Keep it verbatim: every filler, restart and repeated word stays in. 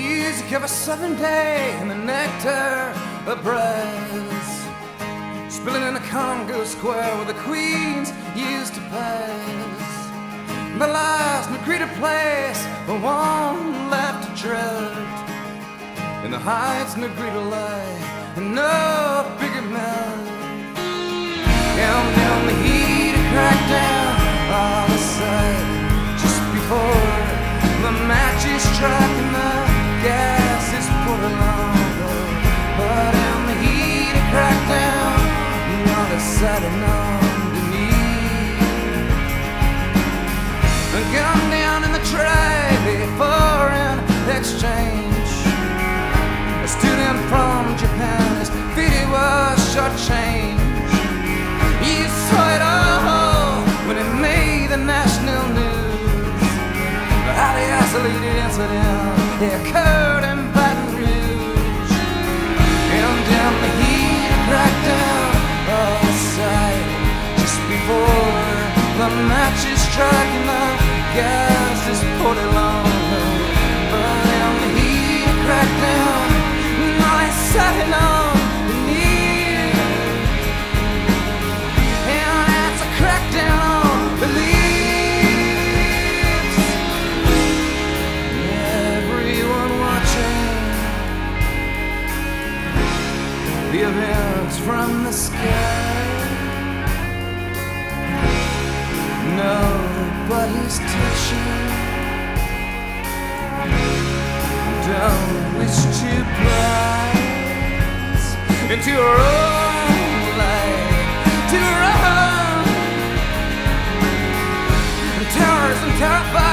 music of a southern day and the nectar of breaths, spilling in the Congo Square where the queens used to pass. The last Negrita place, the one left to drift. In the heights Negrita lay, and no bigger man. Down, down the heat, it cracked down all the sight. Just before the matches struck and the gas is poured along. But down the heat, it cracked down all the sight and underneath. A gun down in the tray for an exchange. A student from Japan, his feet was shortchanged. He saw it all when it made the national news. How the isolated incident occurred in Baton Rouge. And down the heat cracked down all the sight. Just before the matches struck and the gas just poured along. But down the heat cracked down all I sat on. The events from the sky, nobody's touching. Don't wish to prize into your own light, to run. And terrorists and terrified.